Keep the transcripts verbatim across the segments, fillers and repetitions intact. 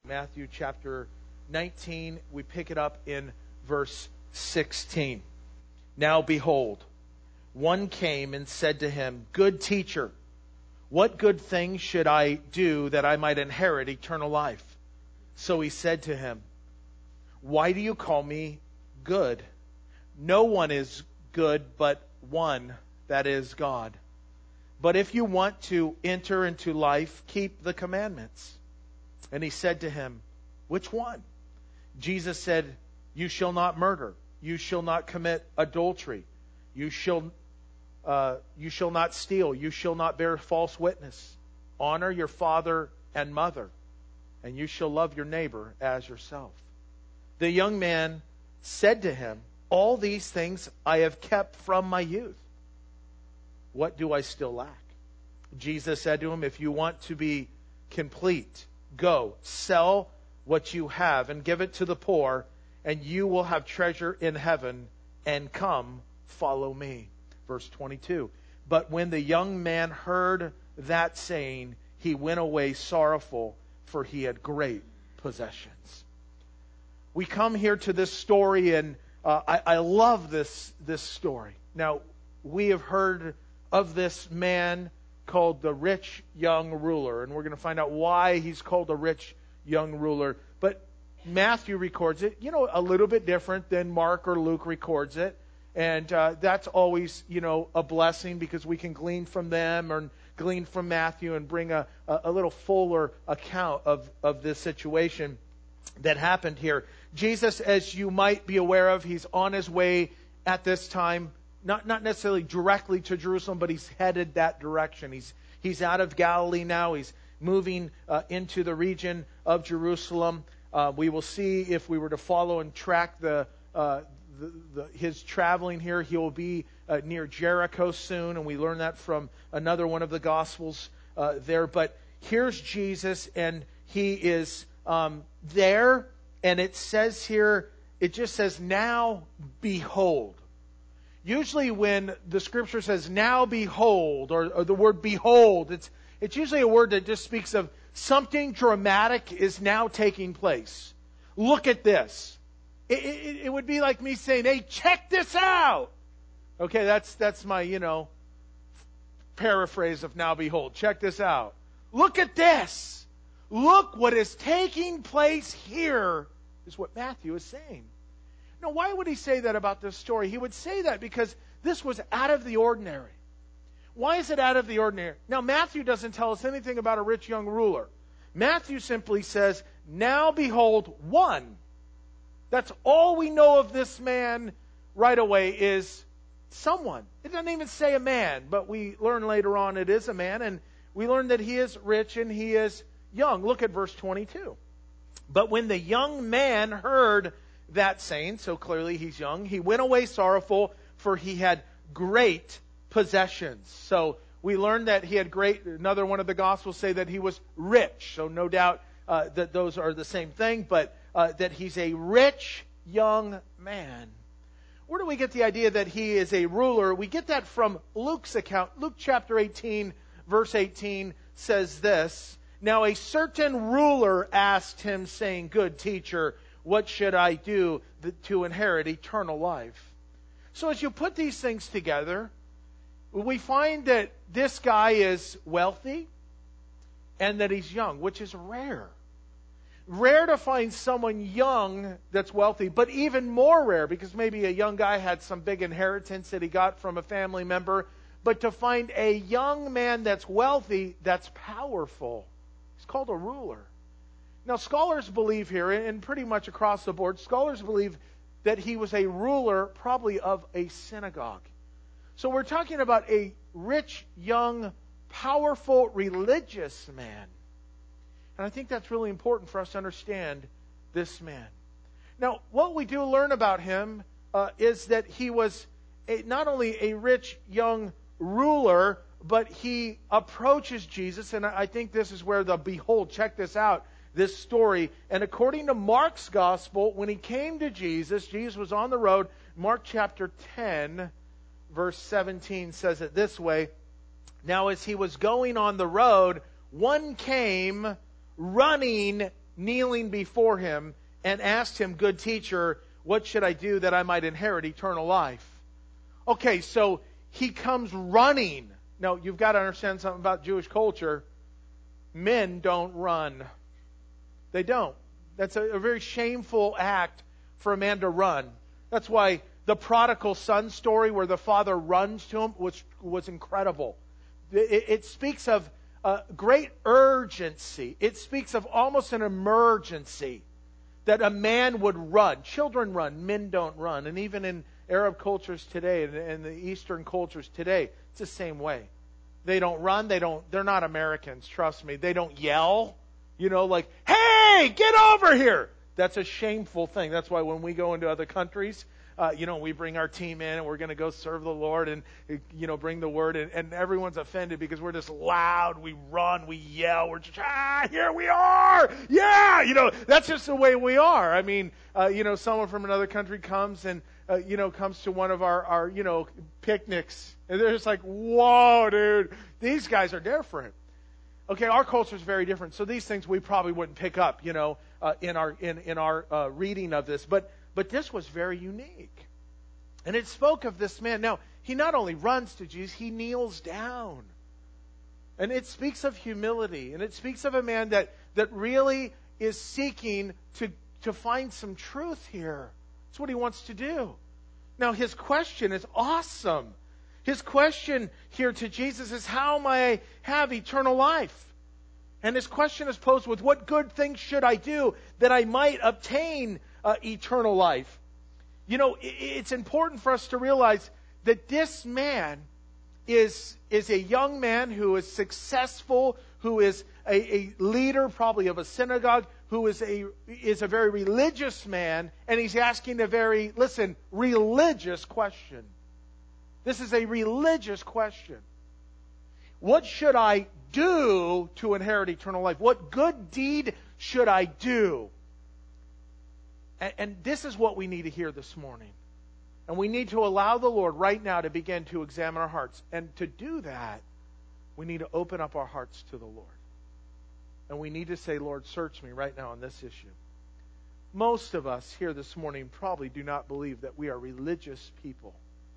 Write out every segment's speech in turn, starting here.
Matthew chapter nineteen, we pick it up in verse sixteen. Now behold, one came and said to him, Good teacher, what good thing should I do that I might inherit eternal life? So he said to him, Why do you call me good? No one is good but one, that is God. But if you want to enter into life, keep the commandments. And he said to him, Which one? Jesus said, You shall not murder. You shall not commit adultery. You shall, uh, you shall not steal. You shall not bear false witness. Honor your father and mother. And you shall love your neighbor as yourself. The young man said to him, All these things I have kept from my youth. What do I still lack? Jesus said to him, If you want to be complete, go, sell what you have and give it to the poor, and you will have treasure in heaven, and come, follow me. Verse twenty-two. But when the young man heard that saying, he went away sorrowful, for he had great possessions. We come here to this story, and uh, I, I love this, this story. Now, we have heard of this man called the rich young ruler, and we're going to find out why he's called a rich young ruler. But Matthew records it, you know, a little bit different than Mark or Luke records it. And uh, that's always, you know, a blessing, because we can glean from them or glean from Matthew and bring a, a, a little fuller account of, of this situation that happened here. Jesus, as you might be aware of, he's on his way at this time, not, not necessarily directly to Jerusalem, but he's headed that direction. He's, he's out of Galilee now. He's moving uh, into the region of Jerusalem. Uh, we will see, if we were to follow and track the, uh, the, the his traveling here, he will be uh, near Jericho soon, and we learn that from another one of the Gospels uh, there. But here's Jesus, and he is um, there, and it says here, it just says, now behold. Usually when the Scripture says, now behold, or, or the word behold, it's it's usually a word that just speaks of something dramatic is now taking place. Look at this. It, it, it would be like me saying, hey, check this out. Okay, that's that's my, you know, paraphrase of now behold. Check this out. Look at this. Look what is taking place here, is what Matthew is saying. Now, why would he say that about this story? He would say that because this was out of the ordinary. Why is it out of the ordinary? Now, Matthew doesn't tell us anything about a rich young ruler. Matthew simply says, now behold, one. That's all we know of this man right away, is someone. It doesn't even say a man, but we learn later on it is a man, and we learn that he is rich and he is young. Look at verse twenty-two. But when the young man heard that saying, so clearly he's young, he went away sorrowful, for he had great possessions. So we learned that he had great, another one of the Gospels say that he was rich. So no doubt uh, that those are the same thing, but uh, that he's a rich young man. Where do we get the idea that he is a ruler? We get that from Luke's account. Luke chapter eighteen, verse eighteen says this, Now a certain ruler asked him, saying, Good teacher, what should I do to inherit eternal life? So as you put these things together, we find that this guy is wealthy and that he's young, which is rare. Rare to find someone young that's wealthy, but even more rare, because maybe a young guy had some big inheritance that he got from a family member, but to find a young man that's wealthy, that's powerful. He's called a ruler. Now, scholars believe here, and pretty much across the board, scholars believe that he was a ruler probably of a synagogue. So we're talking about a rich, young, powerful, religious man. And I think that's really important for us to understand this man. Now, what we do learn about him uh, is that he was a, not only a rich, young ruler, but he approaches Jesus, and I think this is where the behold, check this out, this story. And according to Mark's gospel, when he came to Jesus, Jesus was on the road. Mark chapter ten, verse seventeen says it this way. Now as he was going on the road, one came running kneeling before him and asked him, "Good teacher, what should I do that I might inherit eternal life?" Okay, so he comes running. Now, you've got to understand something about Jewish culture. Men don't run. They don't. That's a, a very shameful act for a man to run. That's why the prodigal son story where the father runs to him was, was incredible. It, it speaks of uh, great urgency. It speaks of almost an emergency that a man would run. Children run. Men don't run. And even in Arab cultures today and, and the Eastern cultures today, it's the same way. They don't run. They don't, they're not Americans. Trust me. They don't yell. You know, like, "Hey, get over here." That's a shameful thing. That's why when we go into other countries, uh, you know, we bring our team in and we're going to go serve the Lord and, you know, bring the word. And, and everyone's offended because we're just loud. We run. We yell. We're just, ah, here we are. Yeah. You know, that's just the way we are. I mean, uh, you know, someone from another country comes and, uh, you know, comes to one of our, our, you know, picnics. And they're just like, "Whoa, dude, these guys are different." Okay, our culture is very different. So these things we probably wouldn't pick up, you know, uh, in our in in our uh, reading of this. But but this was very unique, and it spoke of this man. Now he not only runs to Jesus, he kneels down, and it speaks of humility, and it speaks of a man that that really is seeking to to find some truth here. That's what he wants to do. Now his question is awesome. His question here to Jesus is, "How may I have eternal life?" And his question is posed with, "What good things should I do that I might obtain uh, eternal life?" You know, it's important for us to realize that this man is, is a young man who is successful, who is a, a leader probably of a synagogue, who is a, is a very religious man, and he's asking a very, listen, religious question. This is a religious question. What should I do to inherit eternal life? What good deed should I do? And, and this is what we need to hear this morning. And we need to allow the Lord right now to begin to examine our hearts. And to do that, we need to open up our hearts to the Lord. And we need to say, "Lord, search me right now on this issue." Most of us here this morning probably do not believe that we are religious people.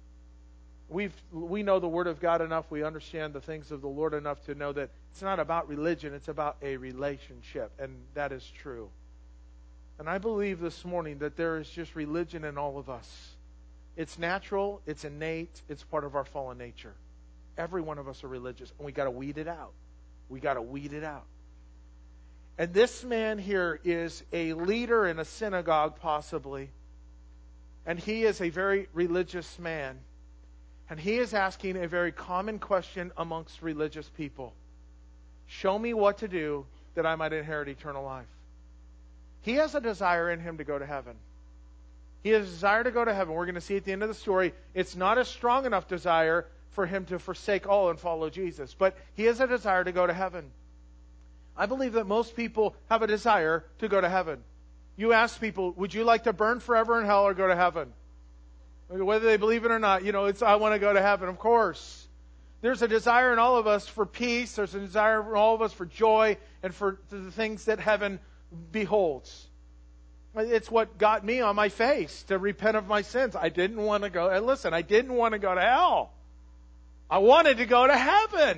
We've, we know the Word of God enough, we understand the things of the Lord enough to know that it's not about religion, it's about a relationship, and that is true. And I believe this morning that there is just religion in all of us. It's natural, it's innate, it's part of our fallen nature. Every one of us are religious, and we got to weed it out. We got to weed it out. And this man here is a leader in a synagogue, possibly, and he is a very religious man. And he is asking a very common question amongst religious people. Show me what to do that I might inherit eternal life. He has a desire in him to go to heaven. He has a desire to go to heaven. We're going to see at the end of the story, it's not a strong enough desire for him to forsake all and follow Jesus. But he has a desire to go to heaven. I believe that most people have a desire to go to heaven. You ask people, would you like to burn forever in hell or go to heaven? Whether they believe it or not, you know, it's, I want to go to heaven, of course. There's a desire in all of us for peace. There's a desire in all of us for joy and for the things that heaven beholds. It's what got me on my face to repent of my sins. I didn't want to go, and listen, I didn't want to go to hell. I wanted to go to heaven.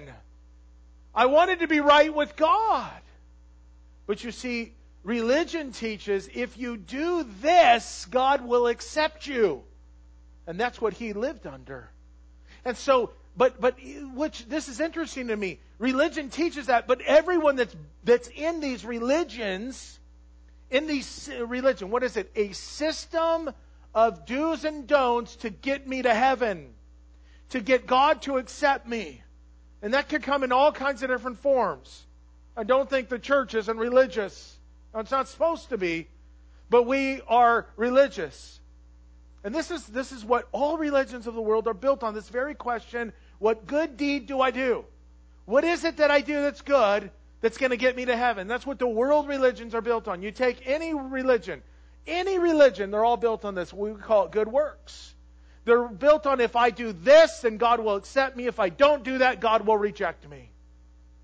I wanted to be right with God. But you see, religion teaches if you do this, God will accept you. And that's what he lived under. And so, but, but, which, this is interesting to me. Religion teaches that, but everyone that's, that's in these religions, in these religion, what is it? A system of do's and don'ts to get me to heaven. To get God to accept me. And that could come in all kinds of different forms. I don't think the church isn't religious. It's not supposed to be. But we are religious. And this is, this is what all religions of the world are built on. This very question, what good deed do I do? What is it that I do that's good that's going to get me to heaven? That's what the world religions are built on. You take any religion, any religion, they're all built on this. We call it good works. They're built on if I do this, then God will accept me. If I don't do that, God will reject me.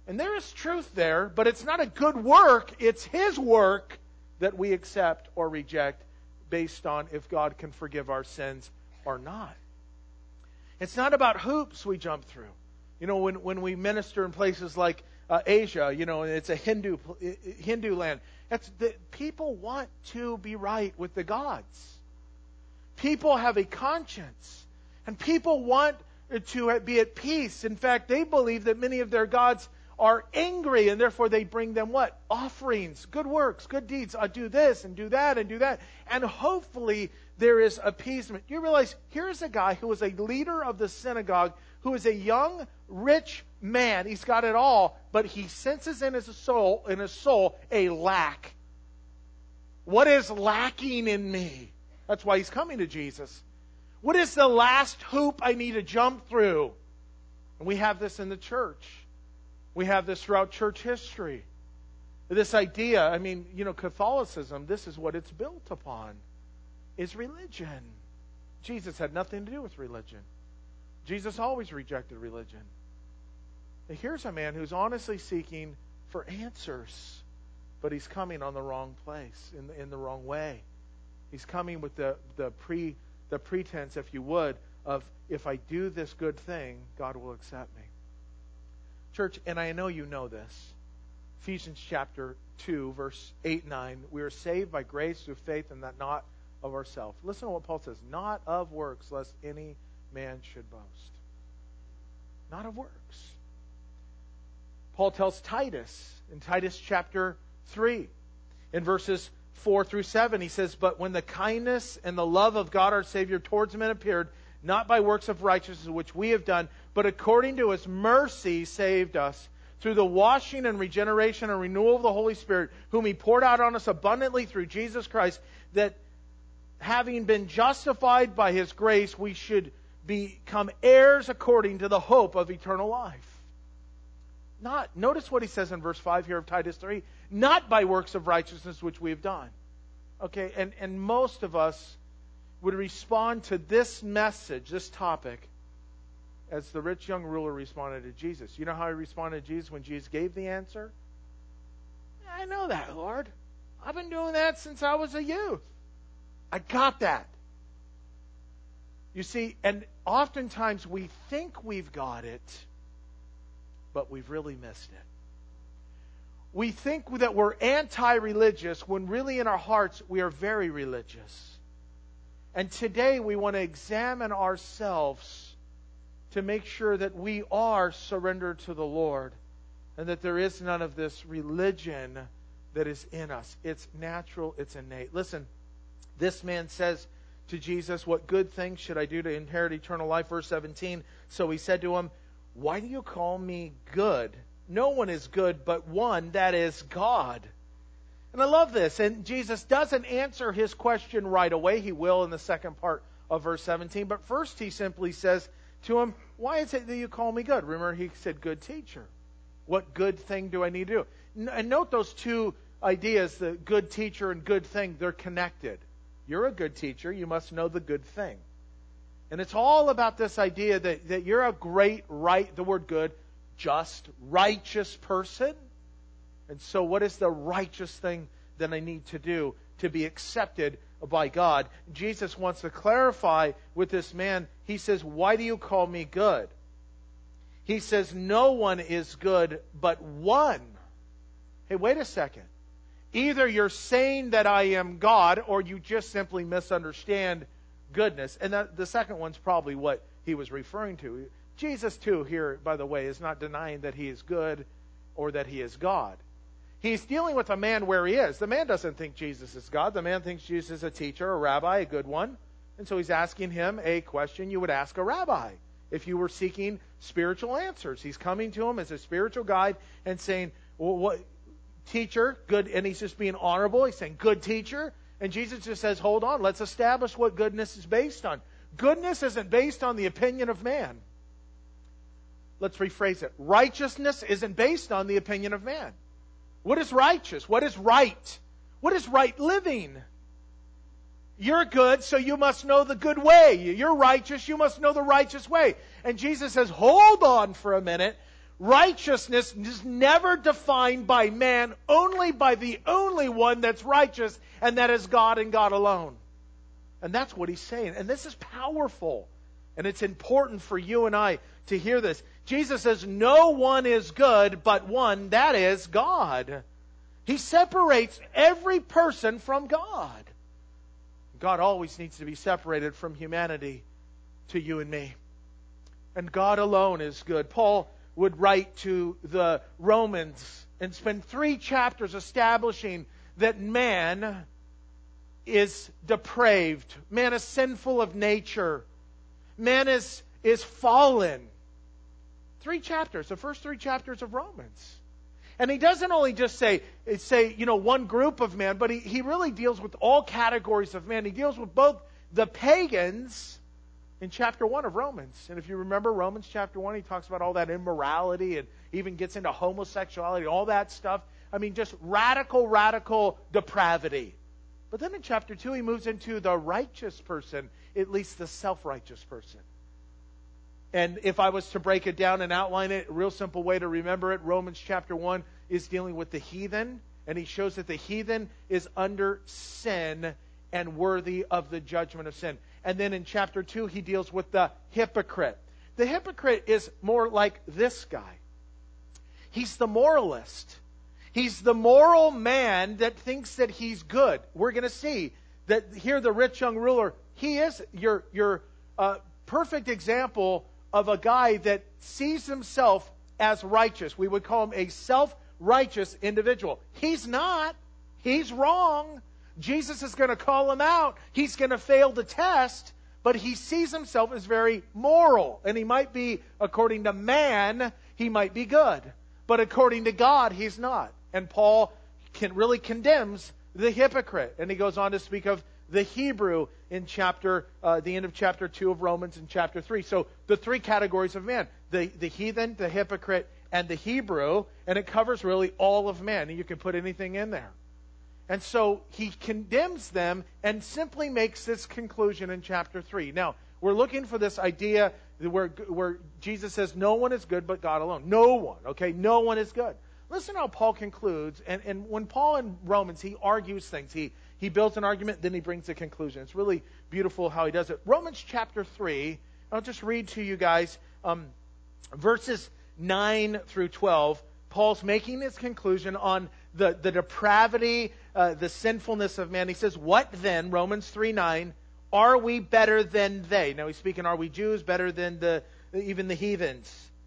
And there is truth there, but it's not a good work. It's His work that we accept or reject based on if God can forgive our sins or not. It's not about hoops we jump through. You know, when, when we minister in places like uh, Asia, you know, it's a Hindu Hindu land. That's the, people want to be right with the gods. People have a conscience, and people want to be at peace. In fact, they believe that many of their gods are angry, and therefore they bring them what? Offerings, good works, good deeds. I do this and do that and do that. And hopefully there is appeasement. You realize here's a guy who was a leader of the synagogue, who is a young, rich man. He's got it all, but he senses in his soul, in his soul, a lack. What is lacking in me? That's why he's coming to Jesus. What is the last hoop I need to jump through? And we have this in the church. We have this throughout church history. This idea, I mean, you know, Catholicism, this is what it's built upon, is religion. Jesus had nothing to do with religion. Jesus always rejected religion. And here's a man who's honestly seeking for answers, but he's coming on the wrong place, in the, in the wrong way. He's coming with the, the pre the pretense, if you would, of if I do this good thing, God will accept me. Church, and I know you know this, Ephesians chapter two, verse eight and nine, we are saved by grace through faith, and that not of ourselves. Listen to what Paul says, not of works, lest any man should boast. Not of works. Paul tells Titus in Titus chapter three, in verses four through seven, he says, but when the kindness and the love of God our Savior towards men appeared, not by works of righteousness which we have done, but according to His mercy saved us, through the washing and regeneration and renewal of the Holy Spirit, whom He poured out on us abundantly through Jesus Christ, that having been justified by His grace, we should become heirs according to the hope of eternal life. Not, notice what he says in verse five here of Titus three, not by works of righteousness which we have done. Okay, and, and most of us would respond to this message, this topic, as the rich young ruler responded to Jesus. You know how he responded to Jesus when Jesus gave the answer? I know that, Lord. I've been doing that since I was a youth. I got that. You see, and oftentimes we think we've got it, but we've really missed it. We think that we're anti-religious when really in our hearts we are very religious. And today we want to examine ourselves to make sure that we are surrendered to the Lord and that there is none of this religion that is in us. It's natural, it's innate. Listen, this man says to Jesus, what good things should I do to inherit eternal life? Verse seventeen, so he said to him, why do you call me good? No one is good but one, that is God. And I love this. And Jesus doesn't answer his question right away. He will in the second part of verse seventeen. But first he simply says to him, why is it that you call me good? Remember, he said, good teacher. What good thing do I need to do? And note those two ideas, the good teacher and good thing, they're connected. You're a good teacher. You must know the good thing. And it's all about this idea that, that you're a great, right, the word good, just, righteous person. And so what is the righteous thing that I need to do to be accepted by God? Jesus wants to clarify with this man. He says, why do you call me good? He says, no one is good but one. Hey, wait a second. Either you're saying that I am God or you just simply misunderstand goodness. And that, the second one's probably what he was referring to. Jesus, too, here, by the way, is not denying that he is good or that he is God. He's dealing with a man where he is. The man doesn't think Jesus is God. The man thinks Jesus is a teacher, a rabbi, a good one. And so he's asking him a question you would ask a rabbi if you were seeking spiritual answers. He's coming to him as a spiritual guide and saying, well, what, teacher, good, and he's just being honorable. He's saying, good teacher. And Jesus just says, hold on, let's establish what goodness is based on. Goodness isn't based on the opinion of man. Let's rephrase it. Righteousness isn't based on the opinion of man. What is righteous? What is right? What is right living? You're good, so you must know the good way. You're righteous, you must know the righteous way. And Jesus says, hold on for a minute. Righteousness is never defined by man, only by the only one that's righteous, and that is God and God alone. And that's what he's saying. And this is powerful. And it's important for you and I to hear this. Jesus says, no one is good but one, that is God. He separates every person from God. God always needs to be separated from humanity to you and me. And God alone is good. Paul would write to the Romans and spend three chapters establishing that man is depraved. Man is sinful of nature. Man is, is fallen. Three chapters, the first three chapters of Romans. And he doesn't only just say, say you know, one group of man, but he, he really deals with all categories of man. He deals with both the pagans in chapter one of Romans. And if you remember Romans chapter one, he talks about all that immorality and even gets into homosexuality, all that stuff. I mean, just radical, radical depravity. But then in chapter two, he moves into the righteous person, at least the self-righteous person. And if I was to break it down and outline it, a real simple way to remember it, Romans chapter one is dealing with the heathen. And he shows that the heathen is under sin and worthy of the judgment of sin. And then in chapter two, he deals with the hypocrite. The hypocrite is more like this guy. He's the moralist. He's the moral man that thinks that he's good. We're going to see that here the rich young ruler, he is your, your uh, perfect example of a guy that sees himself as righteous. We would call him a self-righteous individual. He's not. He's wrong. Jesus is going to call him out. He's going to fail the test, but he sees himself as very moral. And he might be, according to man, he might be good. But according to God, he's not. And Paul can really condemns the hypocrite. And he goes on to speak of the Hebrew in chapter, uh, the end of chapter two of Romans and chapter three. So the three categories of man, the, the heathen, the hypocrite, and the Hebrew. And it covers really all of man. And you can put anything in there. And so he condemns them and simply makes this conclusion in chapter three. Now, we're looking for this idea where, where Jesus says no one is good but God alone. No one, okay? No one is good. Listen how Paul concludes. And, and when Paul in Romans, he argues things. He, he builds an argument, then he brings a conclusion. It's really beautiful how he does it. Romans chapter three, I'll just read to you guys um, verses nine through twelve. Paul's making his conclusion on the, the depravity, uh, the sinfulness of man. He says, what then, Romans three nine, are we better than they? Now he's speaking, are we Jews better than the even the heathens?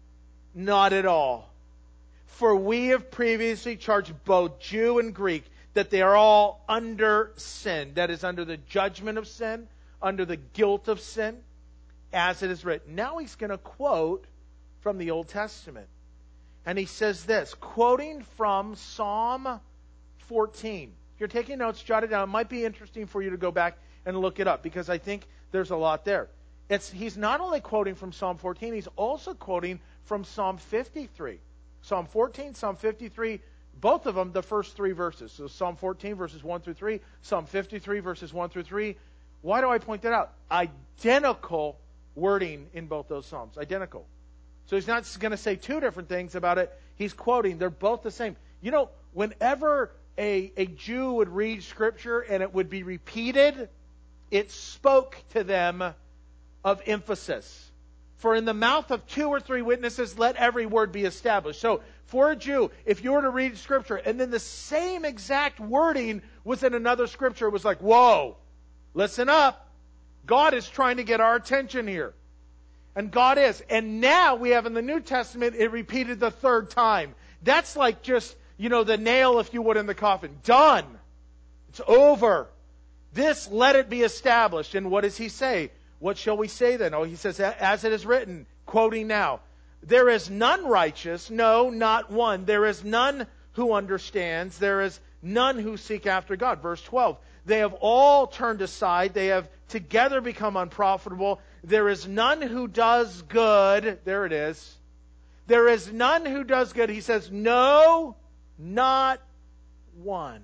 Not at all. For we have previously charged both Jew and Greek that they are all under sin. That is, under the judgment of sin, under the guilt of sin, as it is written. Now he's going to quote from the Old Testament. And he says this, quoting from Psalm fourteen. If you're taking notes, jot it down. It might be interesting for you to go back and look it up, because I think there's a lot there. It's, he's not only quoting from Psalm fourteen, he's also quoting from Psalm fifty-three. Psalm fourteen, Psalm fifty-three, both of them the first three verses. So Psalm fourteen, verses one through three, Psalm fifty-three, verses one through three. Why do I point that out? Identical wording in both those Psalms. Identical. So he's not going to say two different things about it. He's quoting. They're both the same. You know, whenever a, a Jew would read Scripture and it would be repeated, it spoke to them of emphasis. For in the mouth of two or three witnesses, let every word be established. So for a Jew, if you were to read Scripture and then the same exact wording was in another Scripture, it was like, whoa, listen up. God is trying to get our attention here. And God is. And now we have in the New Testament, it repeated the third time. That's like just, you know, the nail, if you would, in the coffin. Done. It's over. This, let it be established. And what does he say? What shall we say then? Oh, he says, as it is written, quoting now, there is none righteous, no, not one. There is none who understands. There is none who seek after God. Verse twelve. They have all turned aside. They have together become unprofitable. There is none who does good. There it is. There is none who does good. He says, no, not one.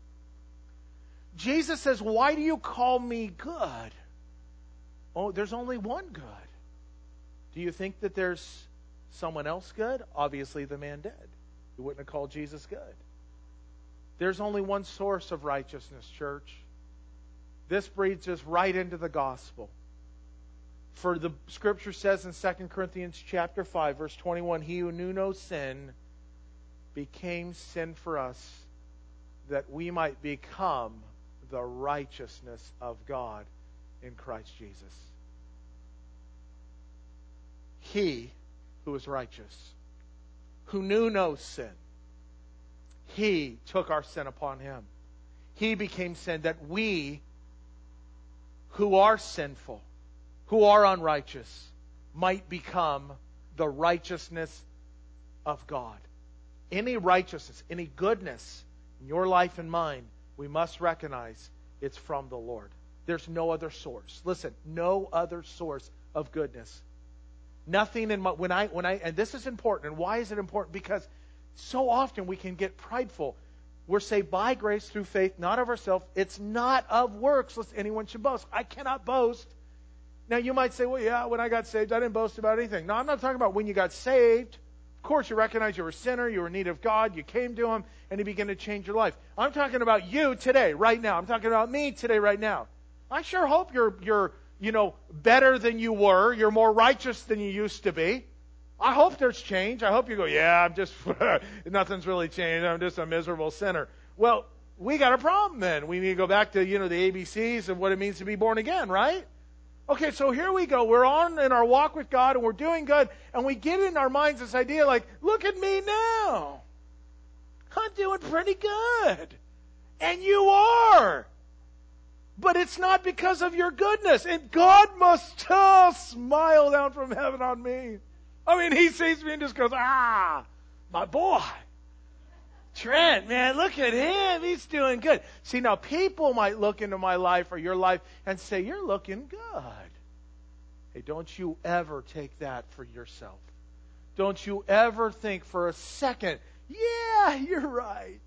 Jesus says, why do you call me good? Oh, there's only one good. Do you think that there's someone else good? Obviously the man did. He wouldn't have called Jesus good. There's only one source of righteousness, church. This breeds us right into the gospel. For the Scripture says in Second Corinthians chapter five, verse twenty-one, He who knew no sin became sin for us, that we might become the righteousness of God in Christ Jesus. He who is righteous, who knew no sin, He took our sin upon Him. He became sin that we, who are sinful, who are unrighteous, might become the righteousness of God. Any righteousness, any goodness in your life and mine, we must recognize it's from the Lord. There's no other source. Listen, no other source of goodness. Nothing in my, when I, when I, and this is important. And why is it important? Because so often we can get prideful. We're saved by grace through faith, not of ourselves. It's not of works, lest anyone should boast. I cannot boast. Now you might say, well, yeah, when I got saved, I didn't boast about anything. No, I'm not talking about when you got saved. Of course, you recognize you were a sinner, you were in need of God, you came to Him, and He began to change your life. I'm talking about you today, right now. I'm talking about me today, right now. I sure hope you're, you're, you know, better than you were. You're more righteous than you used to be. I hope there's change. I hope you go, yeah, I'm just, nothing's really changed. I'm just a miserable sinner. Well, we got a problem then. We need to go back to, you know, the A B Cs of what it means to be born again, right? Okay, so here we go. We're on in our walk with God and we're doing good. And we get in our minds this idea like, look at me now. I'm doing pretty good. And you are. But it's not because of your goodness. And God must oh, smile down from heaven on me. I mean, He sees me and just goes, ah, my boy. Trent, man, look at him. He's doing good. See, now people might look into my life or your life and say, you're looking good. Hey, don't you ever take that for yourself. Don't you ever think for a second, yeah, you're right.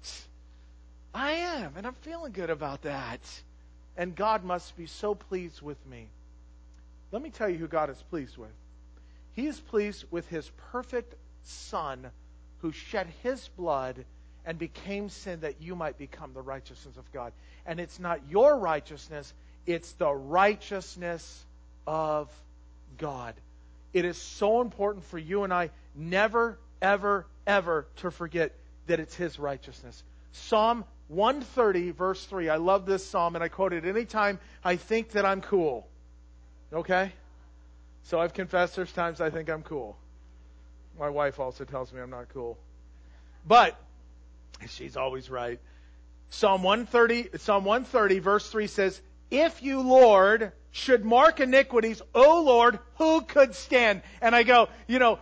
I am, and I'm feeling good about that. And God must be so pleased with me. Let me tell you who God is pleased with. He is pleased with His perfect Son who shed His blood and became sin that you might become the righteousness of God. And it's not your righteousness, it's the righteousness of God. It is so important for you and I never, ever, ever to forget that it's His righteousness. Psalm one thirty, verse three. I love this psalm, and I quote it anytime I think that I'm cool. Okay? So I've confessed there's times I think I'm cool. My wife also tells me I'm not cool. But she's always right. Psalm one thirty, Psalm one thirty, verse three says, if you, Lord, should mark iniquities, O Lord, who could stand? And I go, you know,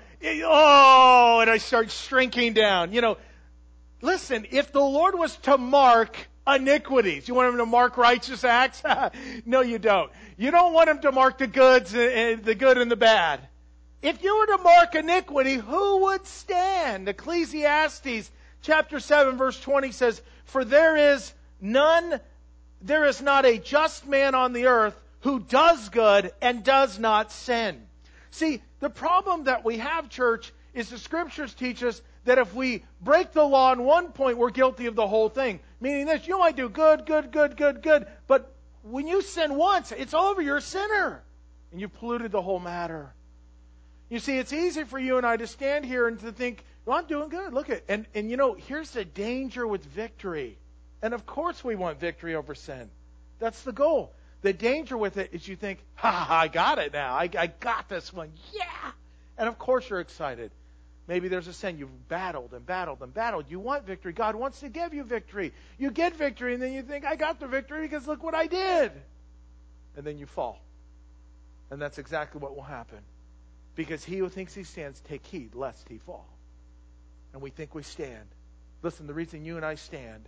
oh, and I start shrinking down. You know, listen, if the Lord was to mark iniquities, you want Him to mark righteous acts? No, you don't. You don't want Him to mark the goods, the good and the bad. If you were to mark iniquity, who would stand? Ecclesiastes chapter seven, verse twenty says, for there is none, there is not a just man on the earth who does good and does not sin. See, the problem that we have, church, is the Scriptures teach us that if we break the law on one point, we're guilty of the whole thing. Meaning this, you might do good, good, good, good, good, but when you sin once, it's over. You're a sinner. And you've polluted the whole matter. You see, it's easy for you and I to stand here and to think, well, I'm doing good. Look at, and, and you know, here's the danger with victory. And of course we want victory over sin. That's the goal. The danger with it is you think, ha, ha, I got it now. I, I got this one. Yeah. And of course you're excited. Maybe there's a sin you've battled and battled and battled. You want victory. God wants to give you victory. You get victory and then you think, I got the victory because look what I did. And then you fall. And that's exactly what will happen. Because he who thinks he stands, take heed lest he fall. And we think we stand. Listen, the reason you and I stand,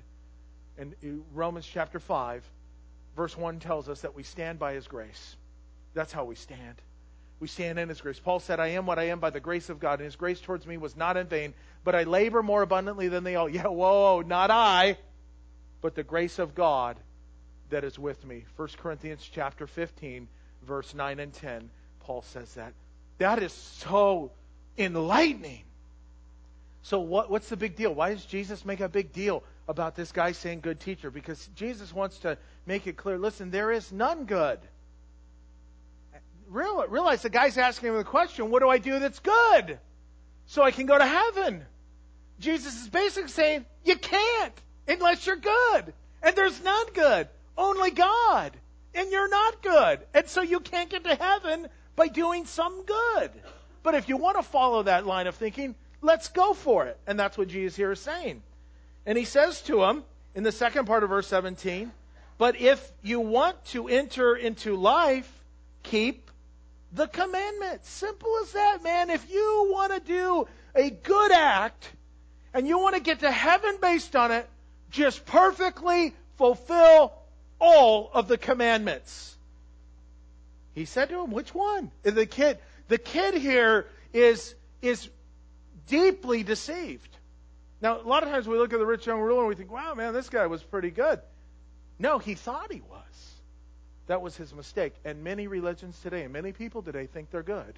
in Romans chapter five, verse one tells us that we stand by His grace. That's how we stand. We stand in His grace. Paul said, I am what I am by the grace of God, and His grace towards me was not in vain, but I labor more abundantly than they all. Yeah, whoa, not I, but the grace of God that is with me. First Corinthians chapter fifteen, verse nine and ten, Paul says that. That is so enlightening. So what, what's the big deal? Why does Jesus make a big deal about this guy saying good teacher? Because Jesus wants to make it clear, listen, there is none good. Real, realize the guy's asking him the question, what do I do that's good so I can go to heaven? Jesus is basically saying, you can't unless you're good. And there's none good. Only God. And you're not good. And so you can't get to heaven by doing some good. But if you want to follow that line of thinking, let's go for it. And that's what Jesus here is saying. And he says to him in the second part of verse seventeen, but if you want to enter into life, keep the commandments. Simple as that, man. If you want to do a good act and you want to get to heaven based on it, just perfectly fulfill all of the commandments. He said to him, which one? The kid, the kid here is, is deeply deceived. Now, a lot of times we look at the rich young ruler and we think, wow, man, this guy was pretty good. No, he thought he was. That was his mistake. And many religions today, and many people today think they're good.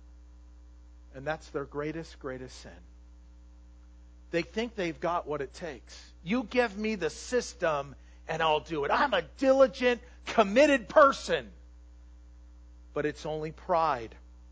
And that's their greatest, greatest sin. They think they've got what it takes. You give me the system and I'll do it. I'm a diligent, committed person. But it's only pride.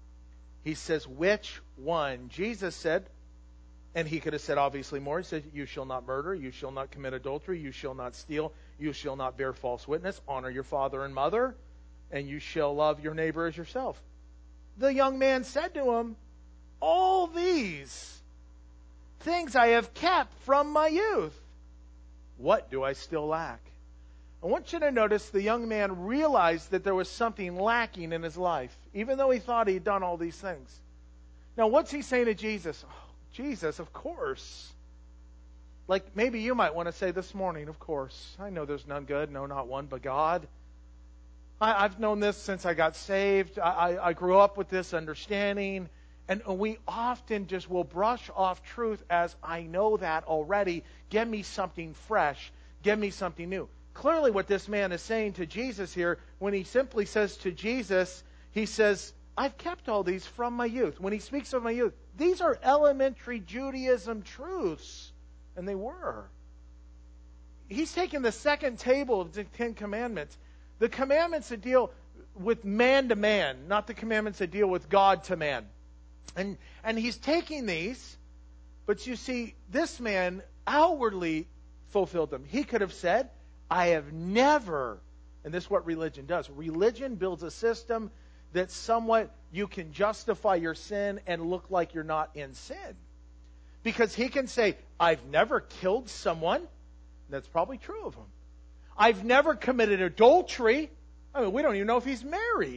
He says, which one? Jesus said, and he could have said obviously more. He said, you shall not murder, you shall not commit adultery, you shall not steal, you shall not bear false witness, honor your father and mother, and you shall love your neighbor as yourself. The young man said to him, all these things I have kept from my youth. What do I still lack? I want you to notice the young man realized that there was something lacking in his life, even though he thought he'd done all these things. Now, what's he saying to Jesus? Oh, Jesus, of course. Like maybe you might want to say this morning, of course. I know there's none good, no, not one, but God. I, I've known this since I got saved. I, I, I grew up with this understanding. And we often just will brush off truth as, I know that already. Give me something fresh. Give me something new. Clearly what this man is saying to Jesus here, when he simply says to Jesus, he says, I've kept all these from my youth. When he speaks of my youth, these are elementary Judaism truths. And they were. He's taken the second table of the Ten Commandments. The commandments that deal with man to man, not the commandments that deal with God to man. And and he's taking these, but you see, this man outwardly fulfilled them. He could have said, I have never, and this is what religion does. Religion builds a system that somewhat you can justify your sin and look like you're not in sin. Because he can say, I've never killed someone. That's probably true of him. I've never committed adultery. I mean, we don't even know if he's married.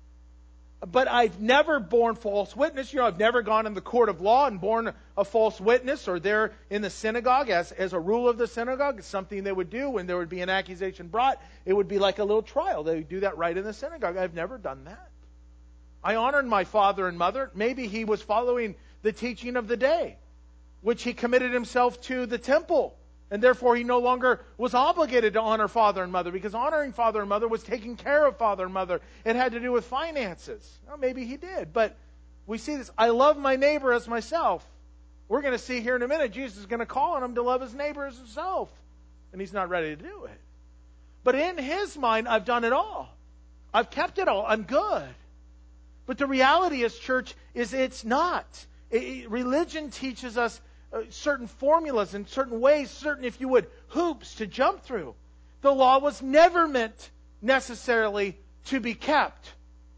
But I've never borne false witness. You know, I've never gone in the court of law and borne a false witness, or there in the synagogue as, as a rule of the synagogue. It's something they would do when there would be an accusation brought. It would be like a little trial. They would do that right in the synagogue. I've never done that. I honored my father and mother. Maybe he was following the teaching of the day, which he committed himself to the temple. And therefore he no longer was obligated to honor father and mother, because honoring father and mother was taking care of father and mother. It had to do with finances. Well, maybe he did, but we see this. I love my neighbor as myself. We're going to see here in a minute, Jesus is going to call on him to love his neighbor as himself. And he's not ready to do it. But in his mind, I've done it all. I've kept it all. I'm good. But the reality is, church, is it's not. It, religion teaches us Uh, certain formulas and certain ways, certain, if you would, hoops to jump through. The law was never meant necessarily to be kept.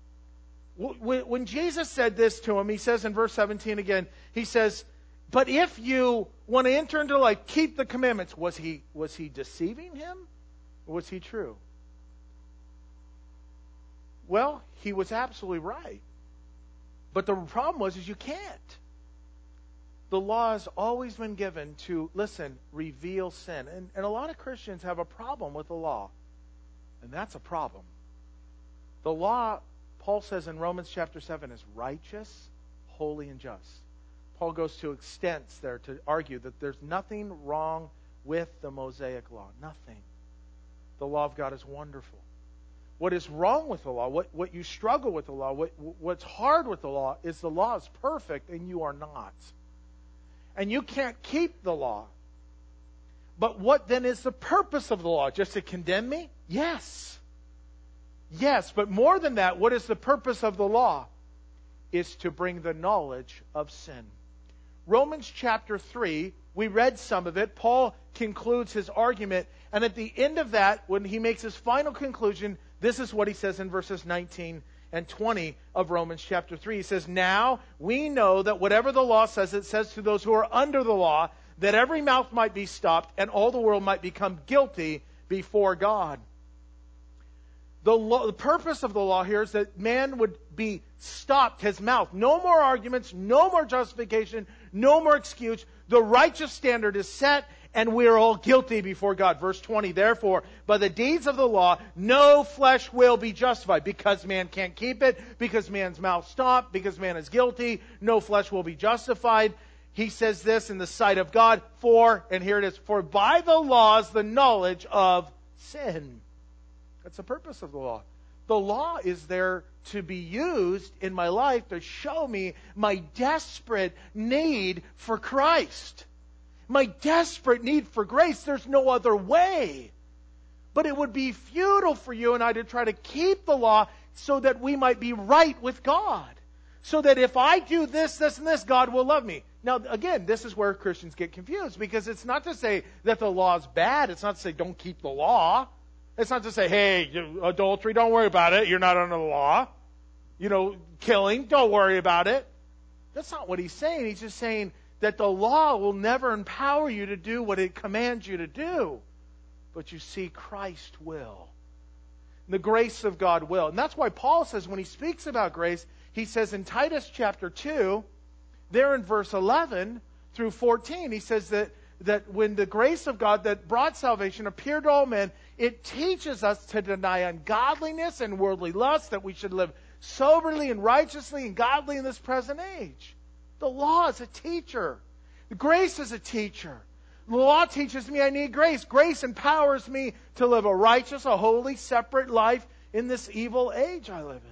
W- when Jesus said this to him, he says in verse seventeen again, he says, but if you want to enter into life, keep the commandments. Was he, was he deceiving him? Or was he true? Well, he was absolutely right. But the problem was, is you can't. The law has always been given to, listen, reveal sin. And, and a lot of Christians have a problem with the law. And that's a problem. The law, Paul says in Romans chapter seven, is righteous, holy, and just. Paul goes to extents there to argue that there's nothing wrong with the Mosaic law. Nothing. The law of God is wonderful. what is wrong with the law, what, what you struggle with the law, what, what's hard with the law, is the law is perfect and you are not. And you can't keep the law. But what then is the purpose of the law? Just to condemn me? Yes. Yes, but more than that, what is the purpose of the law? Is to bring the knowledge of sin. Romans chapter three, we read some of it. Paul concludes his argument. And at the end of that, when he makes his final conclusion, this is what he says in verses nineteen and twenty of Romans chapter three. He says, now we know that whatever the law says, it says to those who are under the law, that every mouth might be stopped and all the world might become guilty before God. The, law, the purpose of the law here is that man would be stopped, his mouth. No more arguments, no more justification, no more excuse. The righteous standard is set, and we are all guilty before God. Verse twenty, therefore, by the deeds of the law, no flesh will be justified. Because man can't keep it, because man's mouth stopped, because man is guilty, no flesh will be justified. He says this in the sight of God, for, and here it is, for by the laws the knowledge of sin. That's the purpose of the law. The law is there to be used in my life to show me my desperate need for Christ. My desperate need for grace. There's no other way. But it would be futile for you and I to try to keep the law so that we might be right with God. So that if I do this, this, and this, God will love me. Now, again, this is where Christians get confused, because it's not to say that the law is bad. It's not to say don't keep the law. It's not to say, hey, adultery, don't worry about it. You're not under the law. You know, killing, don't worry about it. That's not what he's saying. He's just saying that the law will never empower you to do what it commands you to do. But you see, Christ will. The grace of God will. And that's why Paul says, when he speaks about grace, he says in Titus chapter two, there in verse eleven through fourteen, he says that, that when the grace of God that brought salvation appeared to all men, it teaches us to deny ungodliness and worldly lust, that we should live soberly and righteously and godly in this present age. The law is a teacher. The grace is a teacher. The law teaches me I need grace. Grace empowers me to live a righteous, a holy, separate life in this evil age I live in.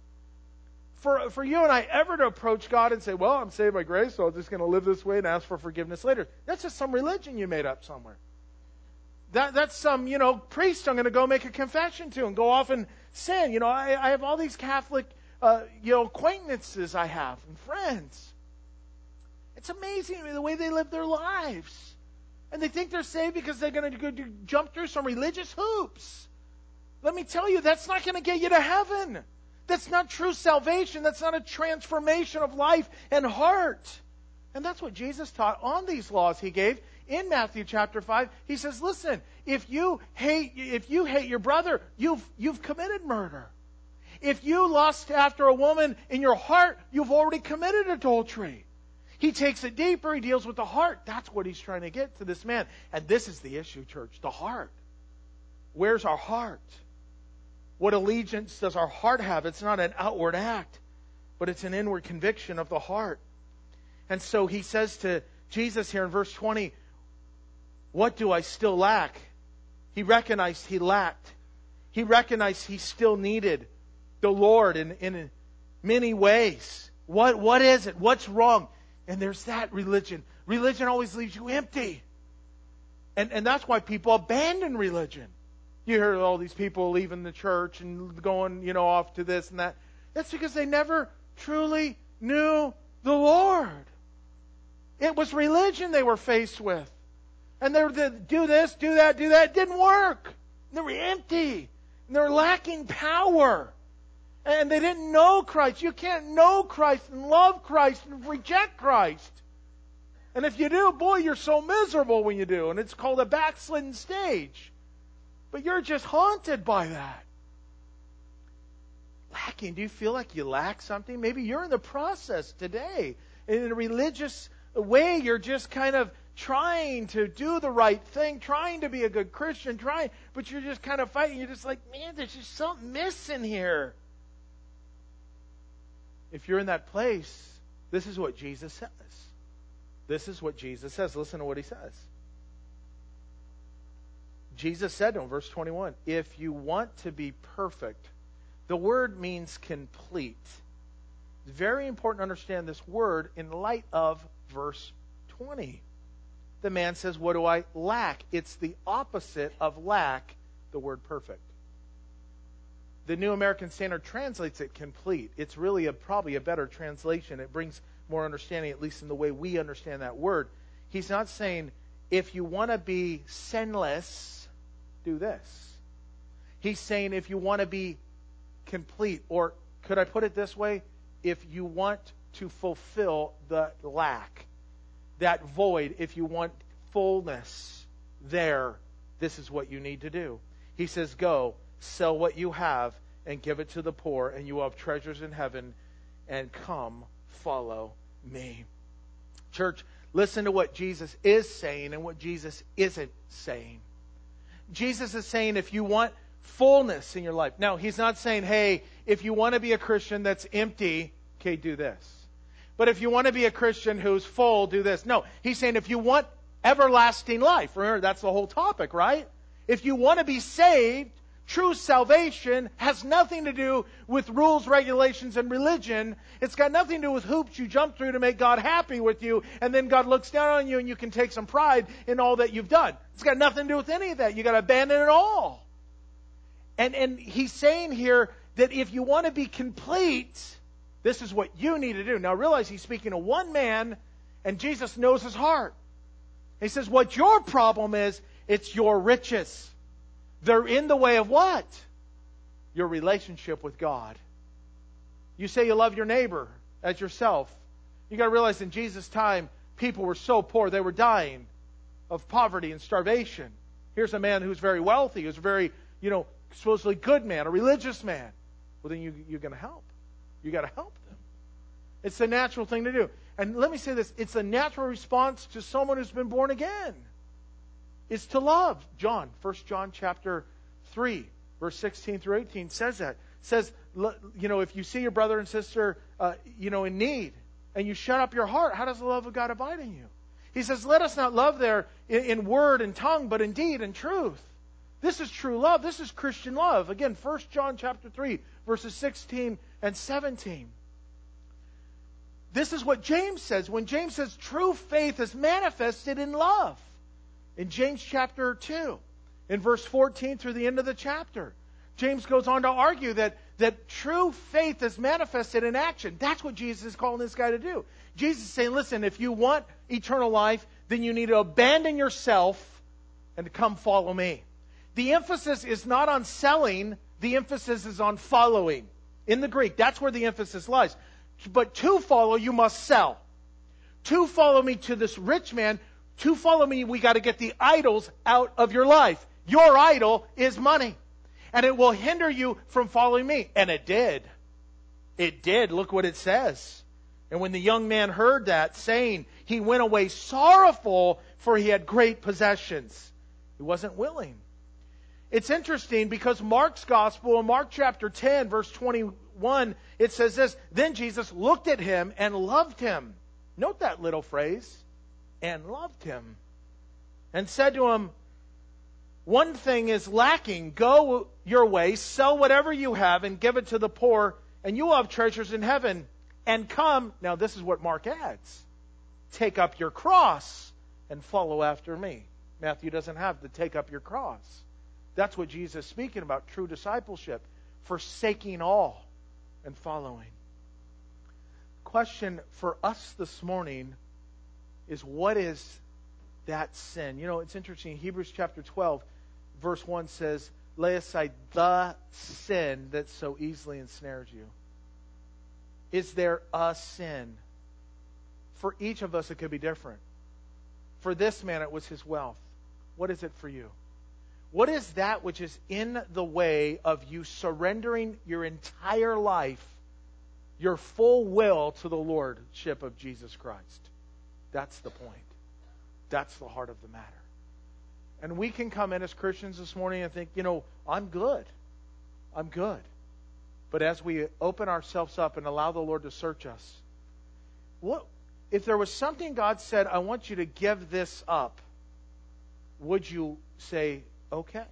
For, for you and I ever to approach God and say, well, I'm saved by grace, so I'm just going to live this way and ask for forgiveness later. That's just some religion you made up somewhere. That, that's some, you know, priest I'm going to go make a confession to and go off and sin. You know, I, I have all these Catholic, uh, you know, acquaintances I have and friends. It's amazing the way they live their lives. And they think they're saved because they're going to go do, jump through some religious hoops. Let me tell you, that's not going to get you to heaven. That's not true salvation. That's not a transformation of life and heart. And that's what Jesus taught on these laws he gave in Matthew chapter five. He says, listen, if you hate, if you hate your brother, you've, you've committed murder. If you lust after a woman in your heart, you've already committed adultery. He takes it deeper. He deals with the heart. That's what he's trying to get to this man. And this is the issue, church, the heart. Where's our heart? What allegiance does our heart have? It's not an outward act, but it's an inward conviction of the heart. And so he says to Jesus here in verse twenty, what do I still lack? He recognized he lacked. He recognized he still needed the Lord in, in many ways. What, what is it? What's wrong? And there's that religion. Religion always leaves you empty. And, and that's why people abandon religion. You hear all these people leaving the church and going, you know, off to this and that. That's because they never truly knew the Lord. It was religion they were faced with. And they were to do this, do that, do that. It didn't work. They were empty. And they were lacking power. And they didn't know Christ. You can't know Christ and love Christ and reject Christ. And if you do, boy, you're so miserable when you do. And it's called a backslidden stage. But you're just haunted by that. Lacking. Do you feel like you lack something? Maybe you're in the process today. In a religious way, you're just kind of trying to do the right thing, trying to be a good Christian, trying, but you're just kind of fighting. You're just like, man, there's just something missing here. If you're in that place, this is what Jesus says. This is what Jesus says. Listen to what he says. Jesus said to him, verse twenty-one, if you want to be perfect, the word means complete. It's very important to understand this word in light of verse twenty. The man says, what do I lack? It's the opposite of lack, the word perfect. The New American Standard translates it complete. It's really a, probably a better translation. It brings more understanding, at least in the way we understand that word. He's not saying, if you want to be sinless, do this. He's saying, if you want to be complete, or could I put it this way? If you want to fulfill the lack, that void, if you want fullness there, this is what you need to do. He says, go, sell what you have and give it to the poor, and you will have treasures in heaven, and come, follow me. Church, listen to what Jesus is saying and what Jesus isn't saying. Jesus is saying, if you want fullness in your life. Now, he's not saying, hey, if you want to be a Christian that's empty, okay, do this. But if you want to be a Christian who's full, do this. No, he's saying if you want everlasting life, remember, that's the whole topic, right? If you want to be saved, true salvation has nothing to do with rules, regulations, and religion. It's got nothing to do with hoops you jump through to make God happy with you, and then God looks down on you and you can take some pride in all that you've done. It's got nothing to do with any of that. You've got to abandon it all. And, and he's saying here that if you want to be complete, this is what you need to do. Now realize he's speaking to one man, and Jesus knows his heart. He says, what your problem is, it's your riches. They're in the way of what? Your relationship with God. You say you love your neighbor as yourself. You got to realize in Jesus' time, people were so poor, they were dying of poverty and starvation. Here's a man who's very wealthy, who's a very, you know, supposedly good man, a religious man. Well, then you, you're going to help. You got to help them. It's the natural thing to do. And let me say this, it's a natural response to someone who's been born again. It's to love. John, First John chapter three, verse sixteen through eighteen says that. It says, you know, if you see your brother and sister, uh, you know, in need, and you shut up your heart, how does the love of God abide in you? He says, let us not love there in, in word and tongue, but in deed and truth. This is true love. This is Christian love. Again, First John chapter three, verses sixteen and seventeen. This is what James says. When James says true faith is manifested in love. In James chapter two, in verse fourteen through the end of the chapter, James goes on to argue that, that true faith is manifested in action. That's what Jesus is calling this guy to do. Jesus is saying, listen, if you want eternal life, then you need to abandon yourself and to come follow me. The emphasis is not on selling, the emphasis is on following. In the Greek, that's where the emphasis lies. But to follow, you must sell. To follow me to this rich man, to follow me, we got to get the idols out of your life. Your idol is money. And it will hinder you from following me. And it did. It did. Look what it says. And when the young man heard that saying, he went away sorrowful, for he had great possessions. He wasn't willing. It's interesting because Mark's gospel, in Mark chapter ten, verse twenty-one, it says this, then Jesus looked at him and loved him. Note that little phrase. And loved him. And said to him, one thing is lacking. Go your way, sell whatever you have, and give it to the poor, and you will have treasures in heaven. And come, now this is what Mark adds, take up your cross and follow after me. Matthew doesn't have the take up your cross. That's what Jesus is speaking about, true discipleship, forsaking all and following. Question for us this morning is, what is that sin? You know, it's interesting. Hebrews chapter twelve, verse one says, lay aside the sin that so easily ensnares you. Is there a sin? For each of us, it could be different. For this man, it was his wealth. What is it for you? What is that which is in the way of you surrendering your entire life, your full will to the Lordship of Jesus Christ? That's the point. That's the heart of the matter. And we can come in as Christians this morning and think, you know, I'm good. I'm good. But as we open ourselves up and allow the Lord to search us, what if there was something God said, I want you to give this up, would you say, okay.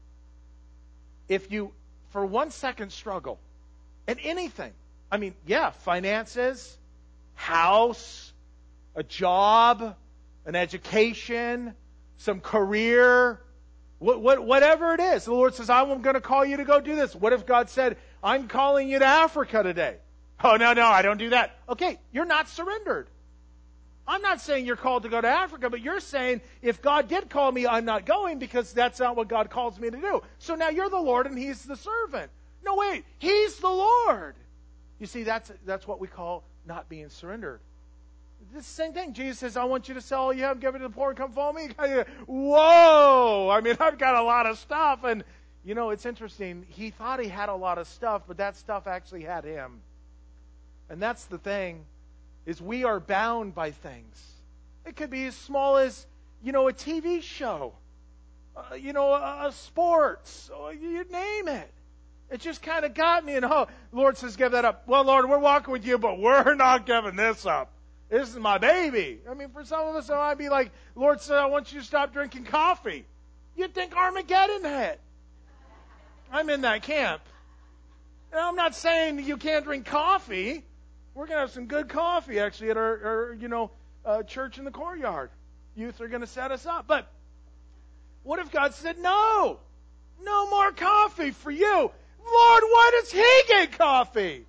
If you, for one second, struggle at anything, I mean, yeah, finances, house, a job, an education, some career, what, what, whatever it is. The Lord says, I'm going to call you to go do this. What if God said, I'm calling you to Africa today? Oh, no, no, I don't do that. Okay, you're not surrendered. I'm not saying you're called to go to Africa, but you're saying, if God did call me, I'm not going because that's not what God calls me to do. So now you're the Lord and He's the servant. No, wait, He's the Lord. You see, that's that's what we call not being surrendered. It's the same thing. Jesus says, I want you to sell all you have, give it to the poor, and come follow me. Whoa! I mean, I've got a lot of stuff. And, you know, it's interesting. He thought he had a lot of stuff, but that stuff actually had him. And that's the thing, is we are bound by things. It could be as small as, you know, a T V show, uh, you know, a, a sports, or you name it. It just kind of got me, and oh, Lord says, give that up. Well, Lord, we're walking with you, but we're not giving this up. This is my baby. I mean, for some of us, it might be like, Lord said, I want you to stop drinking coffee. You'd think Armageddon hit. I'm in that camp. Now, I'm not saying you can't drink coffee. We're going to have some good coffee, actually, at our, our you know, uh, church in the courtyard. Youth are going to set us up. But what if God said, no, no more coffee for you? Lord, why does He get coffee?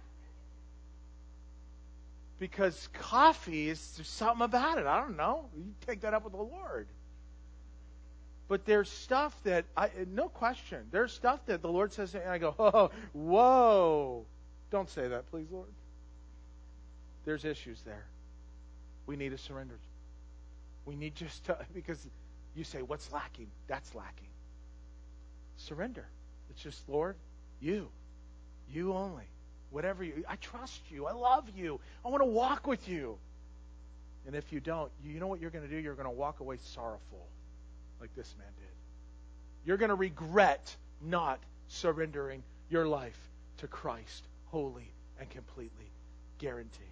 Because coffee is, there's something about it. I don't know. You take that up with the Lord. But there's stuff that, I, no question, there's stuff that the Lord says, and I go, oh, whoa. Don't say that, please, Lord. There's issues there. We need to surrender. We need just to, because you say, what's lacking? That's lacking. Surrender. It's just, Lord, you. You only. Whatever you, I trust you. I love you. I want to walk with you. And if you don't, you know what you're going to do? You're going to walk away sorrowful, like this man did. You're going to regret not surrendering your life to Christ wholly and completely. Guaranteed.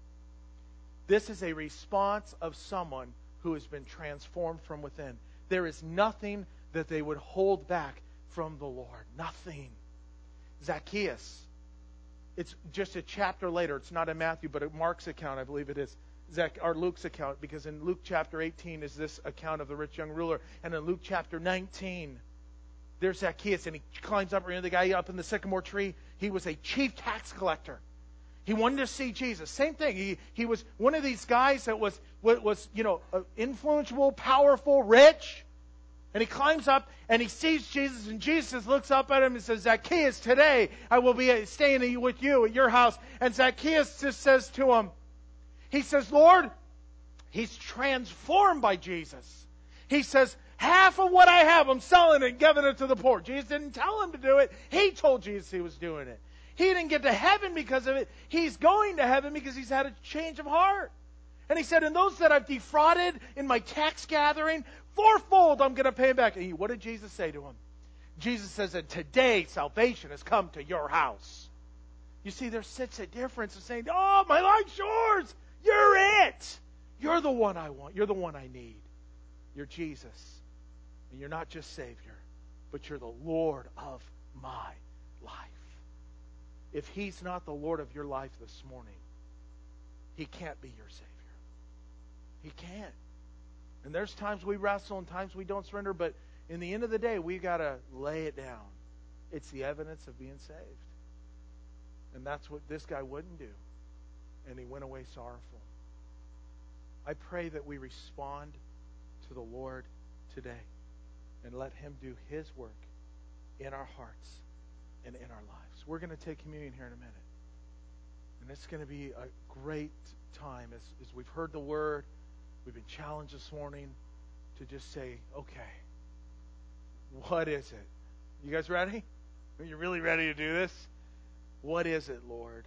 This is a response of someone who has been transformed from within. There is nothing that they would hold back from the Lord. Nothing. Zacchaeus. It's just a chapter later. It's not in Matthew, but in Mark's account, I believe it is. Zach, or Luke's account, because in Luke chapter eighteen is this account of the rich young ruler. And in Luke chapter nineteen, there's Zacchaeus, and he climbs up, remember the guy up in the sycamore tree? He was a chief tax collector. He wanted to see Jesus. Same thing. He he was one of these guys that was, was you know, influential, powerful, rich. And he climbs up and he sees Jesus, and Jesus looks up at him and says, Zacchaeus, today I will be staying with you at your house. And Zacchaeus just says to him, he says, Lord, he's transformed by Jesus. He says, half of what I have, I'm selling it and giving it to the poor. Jesus didn't tell him to do it. He told Jesus he was doing it. He didn't get to heaven because of it. He's going to heaven because he's had a change of heart. And he said, and those that I've defrauded in my tax gathering, fourfold I'm going to pay back. And he, what did Jesus say to him? Jesus says that today salvation has come to your house. You see, there's such a difference of saying, oh, my life's yours. You're it. You're the one I want. You're the one I need. You're Jesus. And you're not just Savior, but you're the Lord of my life. If He's not the Lord of your life this morning, He can't be your Savior. He can't. And there's times we wrestle and times we don't surrender, but in the end of the day, we've got to lay it down. It's the evidence of being saved. And that's what this guy wouldn't do. And he went away sorrowful. I pray that we respond to the Lord today and let Him do His work in our hearts and in our lives. We're going to take communion here in a minute. And it's going to be a great time as, as we've heard the Word. We've been challenged this morning to just say, okay, what is it? You guys ready? Are you really ready to do this? What is it, Lord?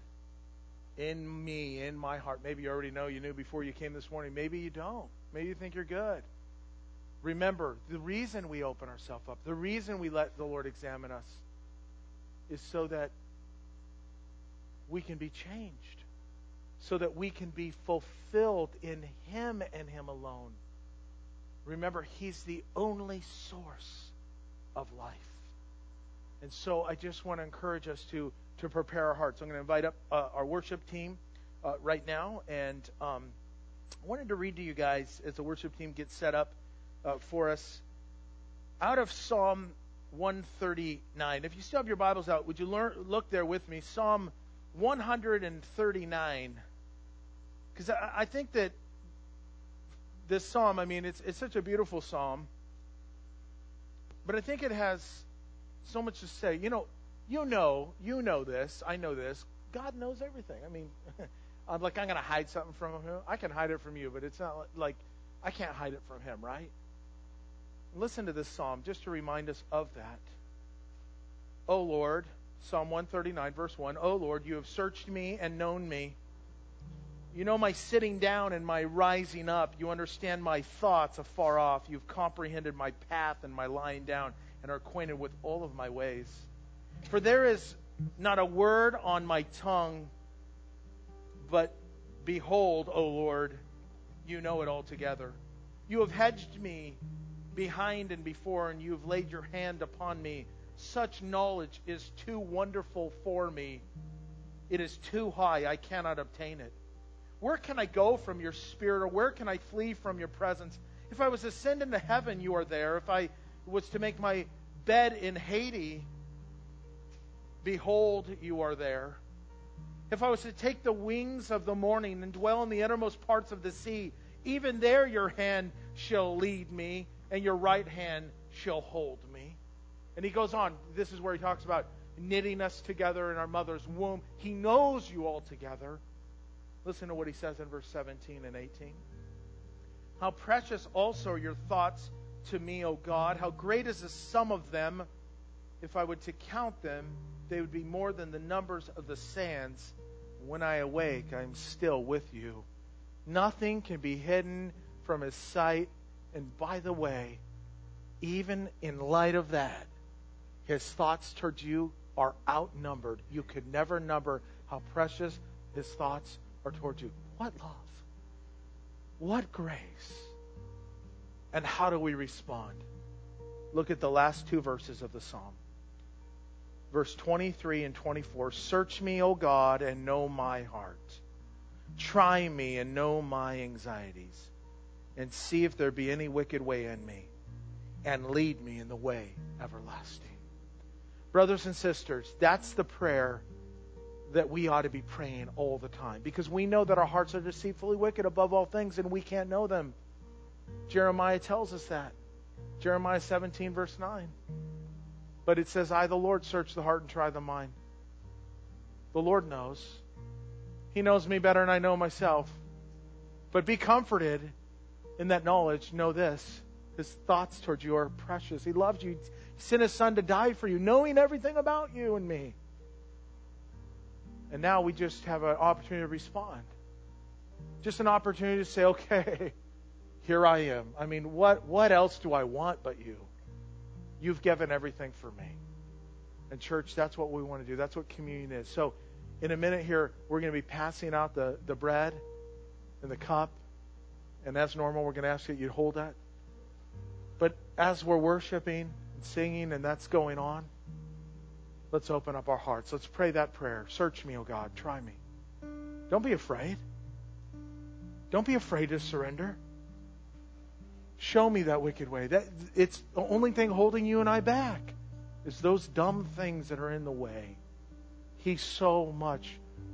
In me, in my heart. Maybe you already know, you knew before you came this morning. Maybe you don't. Maybe you think you're good. Remember, the reason we open ourselves up, the reason we let the Lord examine us is so that we can be changed. So that we can be fulfilled in Him and Him alone. Remember, He's the only source of life. And so I just want to encourage us to, to prepare our hearts. I'm going to invite up uh, our worship team uh, right now. And um, I wanted to read to you guys as the worship team gets set up uh, for us out of Psalm one thirty-nine. If you still have your Bibles out, would you learn, look there with me? Psalm one thirty-nine. Because I, I think that this psalm, I mean, it's it's such a beautiful psalm. But I think it has so much to say. You know, you know, you know this. I know this. God knows everything. I mean, I'm like, I'm going to hide something from him. I can hide it from you, but it's not like I can't hide it from him, right? Listen to this psalm just to remind us of that. O Lord, Psalm one thirty-nine, verse one, O Lord, you have searched me and known me. You know my sitting down and my rising up. You understand my thoughts afar off. You've comprehended my path and my lying down and are acquainted with all of my ways. For there is not a word on my tongue, but behold, O Lord, you know it altogether. You have hedged me behind and before, and you have laid your hand upon me. Such knowledge is too wonderful for me. It is too high. I cannot obtain it. Where can I go from your spirit, or where can I flee from your presence? If I was to ascend into heaven, you are there. If I was to make my bed in Hades, behold, you are there. If I was to take the wings of the morning and dwell in the innermost parts of the sea, even there your hand shall lead me, and your right hand shall hold me. And he goes on. This is where he talks about knitting us together in our mother's womb. He knows you all together. Listen to what he says in verse seventeen and eighteen. How precious also are your thoughts to me, O God. How great is the sum of them. If I were to count them, they would be more than the numbers of the sands. When I awake, I am still with you. Nothing can be hidden from his sight. And by the way, even in light of that, his thoughts towards you are outnumbered. You could never number how precious his thoughts are towards you. What love? What grace? And how do we respond? Look at the last two verses of the psalm. Verse twenty-three and twenty-four. Search me, O God, and know my heart. Try me and know my anxieties. And see if there be any wicked way in me. And lead me in the way everlasting. Brothers and sisters, that's the prayer that we ought to be praying all the time. Because we know that our hearts are deceitfully wicked above all things, and we can't know them. Jeremiah tells us that. Jeremiah seventeen, verse nine. But it says, I, the Lord, search the heart and try the mind. The Lord knows. He knows me better than I know myself. But be comforted in that knowledge. Know this. His thoughts towards you are precious. He loved you. He sent His Son to die for you, knowing everything about you and me. And now we just have an opportunity to respond. Just an opportunity to say, okay, here I am. I mean, what, what else do I want but you? You've given everything for me. And church, that's what we want to do. That's what communion is. So in a minute here, we're going to be passing out the, the bread and the cup. And as normal, we're going to ask that you hold that. But as we're worshiping and singing and that's going on, let's open up our hearts. Let's pray that prayer. Search me, O God. Try me. Don't be afraid. Don't be afraid to surrender. Show me that wicked way. That it's the only thing holding you and I back is those dumb things that are in the way. He's so much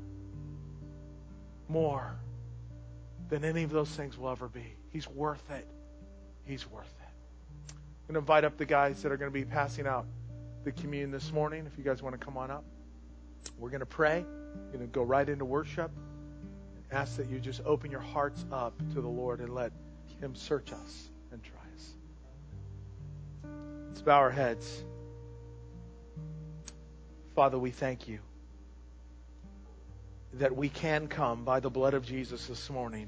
more than any of those things will ever be. He's worth it. He's worth it. I'm going to invite up the guys that are going to be passing out the communion this morning. If you guys want to come on up, we're going to pray. We're going to go right into worship and ask that you just open your hearts up to the Lord and let Him search us and try us. Let's bow our heads. Father, we thank you that we can come by the blood of Jesus this morning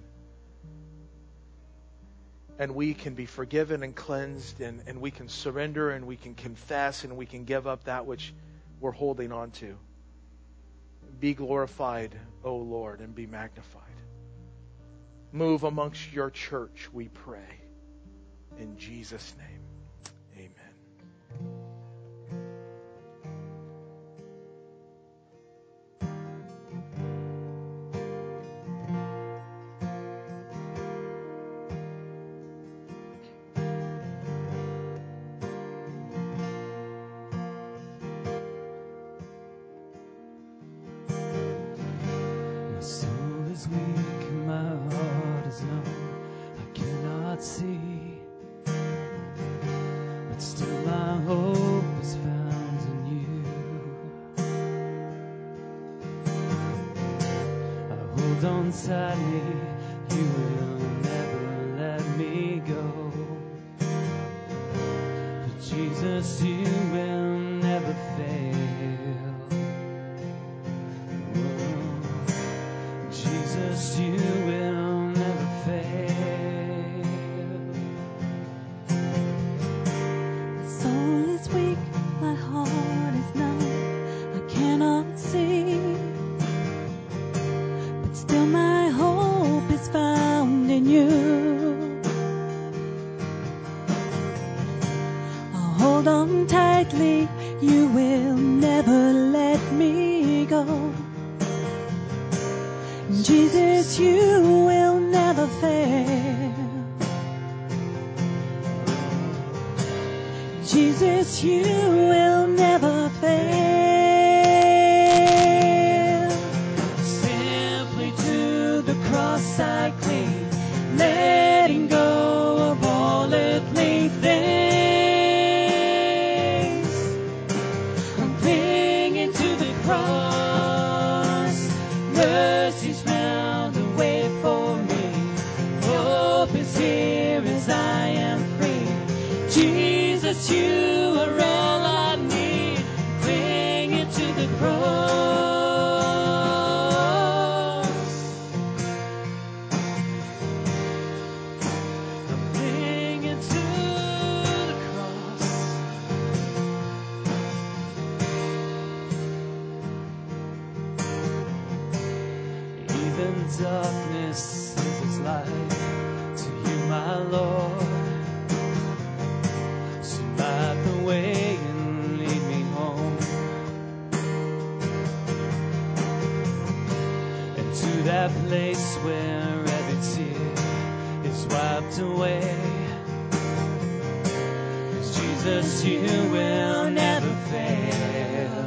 and we can be forgiven and cleansed, and, and we can surrender and we can confess and we can give up that which we're holding on to. Be glorified, O Lord, and be magnified. Move amongst your church, we pray. In Jesus' name, amen. alongside me. You will never let me go. But Jesus, you will never fail. Oh, Jesus, you will never fail. My soul is weak, my heart is numb, I cannot see. But still my hope is found in you. I'll hold on tightly, you will never let me go. Jesus, you will never fail. Jesus, you will never fail. Simply to the cross I cling, letting go of all earthly things. I'm clinging to the cross. Mercy's found a way for me. Hope is here as I am free. Jesus, you are all I need. Clinging to the cross. I'm clinging to the cross. Even darkness is its light to you, my Lord. So light the way and lead me home, and to that place where every tear is wiped away. 'Cause Jesus, you will never fail.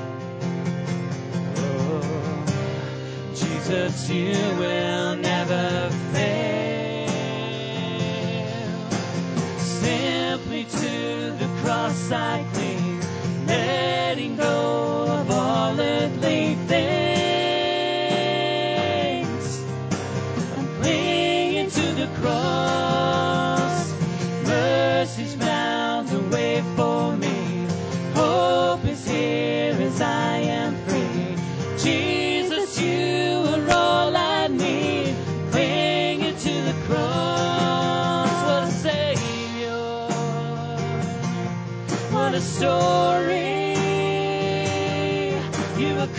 Oh, Jesus, you will never fail. Simply to the cross I cling, letting go of all earthly things. I'm clinging to the cross. Mercy's found a way for me. Hope is here as I am free. Jesus, you are all I need. Clinging to the cross. What a Savior. What a story. You were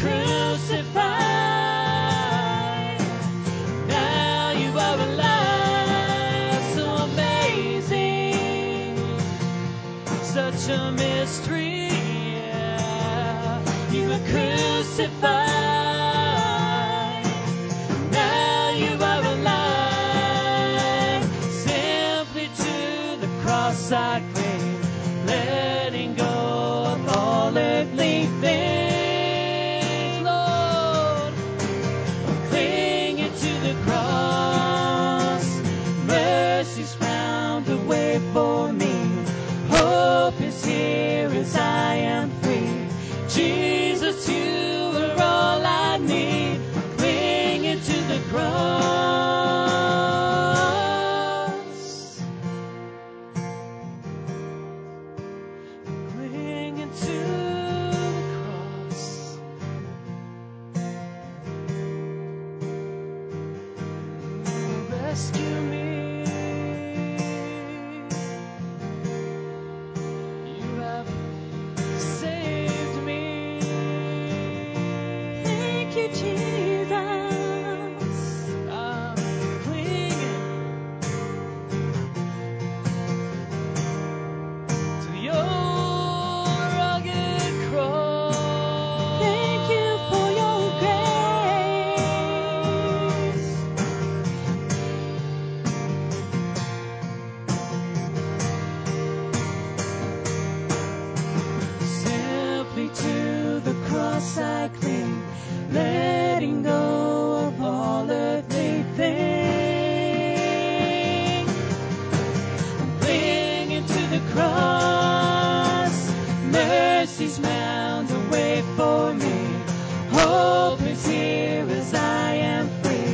crucified. Now you are alive. So amazing. Such a mystery. You were crucified. Now you are alive. Simply to the cross I cling, letting go of all earthly things. Lord, I'm clinging to the cross. Mercy's found a way for me. Hope is here as I am free. Jesus, you are all I need. Clinging to the cross. Clinging to the cross. Rescue me. You have saved me. Thank you, Jesus. I'm clinging to your rugged cross. Thank you for your grace. Simply to the cross I cling, letting go of all earthly things. I'm clinging to the cross. Mercy's found a way for me. Hope is here as I am free.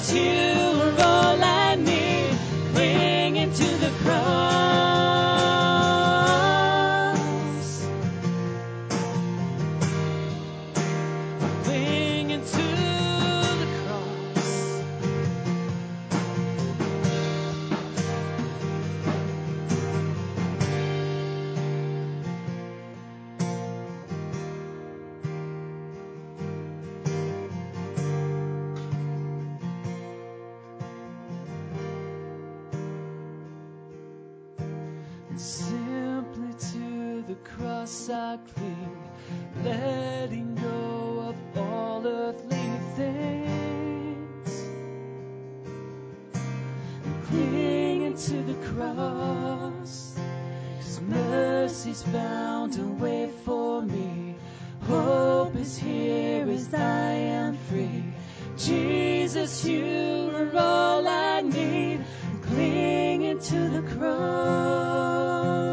Jesus, you are all I need. Clinging to the cross. Clinging to the cross. Simply to the cross I cling, letting go of all earthly things, and clinging to the cross, 'cause mercy's found a way for me. Hope is here as I am free. Jesus, you are all I need. Clinging to the cross.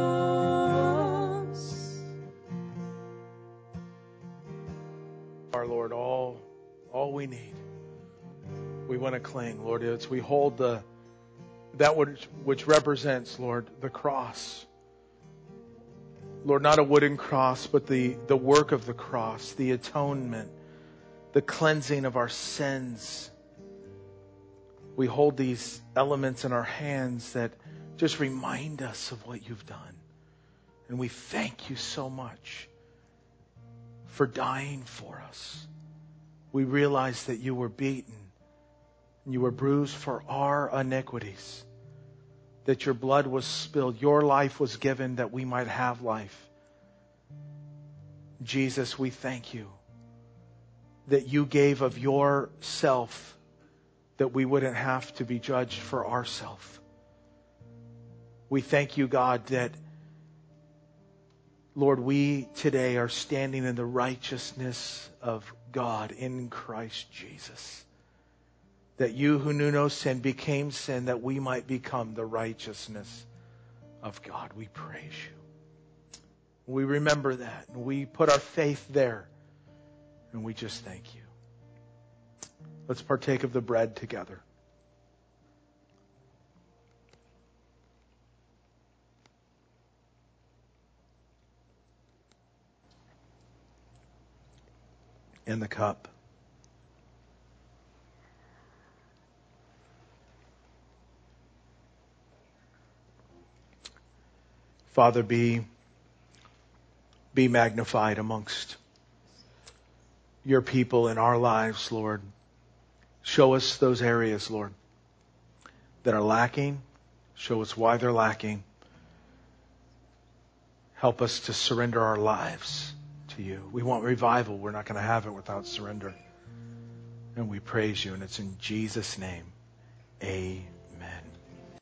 Our Lord, all, all we need. We want to cling, Lord. It's we hold the that which, which represents, Lord, the cross. Lord, not a wooden cross, but the, the work of the cross, the atonement, the cleansing of our sins. We hold these elements in our hands that just remind us of what you've done. And we thank you so much for dying for us. We realize that you were beaten and you were bruised for our iniquities, that your blood was spilled, your life was given that we might have life. Jesus, we thank you that you gave of yourself that we wouldn't have to be judged for ourselves. We thank you, God, that, Lord, we today are standing in the righteousness of God in Christ Jesus. That you who knew no sin became sin that we might become the righteousness of God. We praise you. We remember that and we put our faith there and we just thank you. Let's partake of the bread together. And the cup. Father, be, be magnified amongst your people in our lives, Lord. Show us those areas, Lord, that are lacking. Show us why they're lacking. Help us to surrender our lives to you. We want revival. We're not going to have it without surrender. And we praise you, and it's in Jesus' name. Amen.